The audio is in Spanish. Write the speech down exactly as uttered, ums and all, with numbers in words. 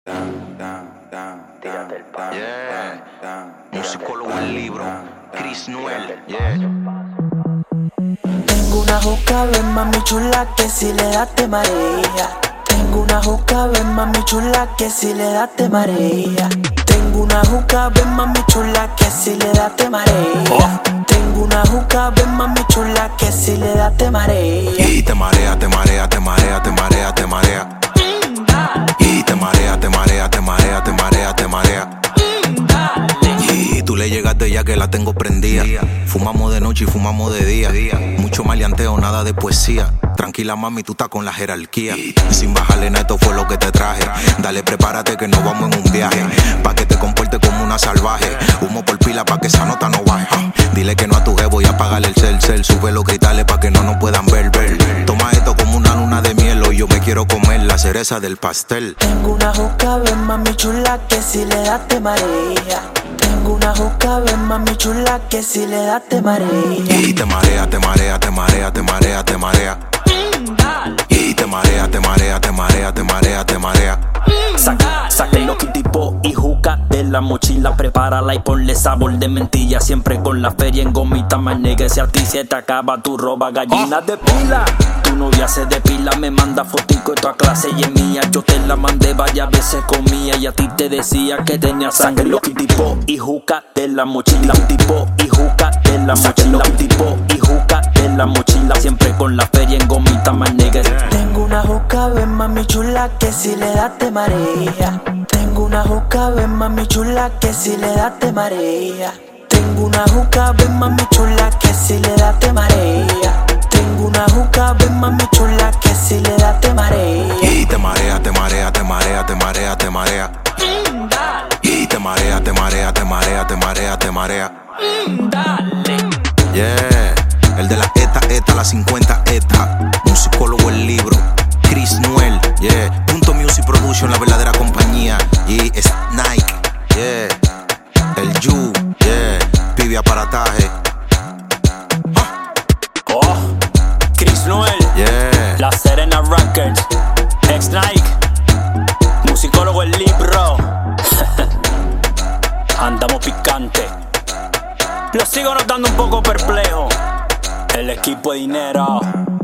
Yeah. Musicólogo el libro, Chris Noel. Yeah. Tengo una juca, ven mami chula, que si le das te marea. Tengo una juca, ven mami chula, que si le das te marea. Tengo una juca, ven mami chula, que si le das te marea. Oh. Tengo una juca, ven mami chula, que si le das te marea. Y te marea, te marea, te marea, te marea, te marea. Y te marea, te marea, te marea, te marea, te marea. Y tú le llegaste ya que la tengo prendida. Fumamos de noche y fumamos de día. Mucho maleanteo, nada de poesía. Tranquila mami, tú estás con la jerarquía. Sin bajarle nada, esto fue lo que te traje. Dale, prepárate que nos vamos en un viaje. Pa' que te comportes como una salvaje. Humo por pila pa' que esa nota no baje. Dile que no a tu jefe, voy a apagarle el cel, cel. Sube los cristales pa' que no nos puedan ver, ver. Toma esto como una luna de miel. Hoy yo me quiero comer la cereza del pastel. Tengo una juca, ven mami chula, que si le das te marea. Tengo una juca, ven mami chula, que si le das te marea. Y te marea, te marea, te marea, te marea, te marea. Y te marea, te marea, te marea, te marea, te marea. Saca, saca el tipo y juca de la mochila, prepárala y ponle sabor de mentira. Siempre con la feria en gomita, más negra. Si a ti se te acaba tu roba, gallina oh. de pila. Tu novia se depila, me manda fotico de toda clase y es mía. Yo te la mandé varias veces comía y a ti te decía que tenía sangre. Lo tipo y juca de la mochila, tipo y juca de la mochila, tipo y juca de la mochila. Siempre con la feria en gomita, más negra. Tengo una juca, ven mami chula, que si le das te marea. Tengo una juca, ven mami chula, que si le das te marea. Tengo una juca, ven mami chula, que si le das te marea. Tengo una juca, ven mami chula, que si le das te marea. Y te marea, te marea, te marea, te marea, te marea. Y te marea, te marea, te marea, te marea, te marea. Yeah, el de la ETA, ETA, la cincuenta ETA. Musicólogo el libro, Chris Noel. Yeah, Punto Music Production, la verdadera compañía. Y es Nike, yeah. El Yu, yeah. Pibe aparataje. Oh, Chris Noel, Yeah. La Serena Records, ex Nike, musicólogo el libro. Andamos picante. Lo sigo notando un poco perplejo. El equipo de dinero.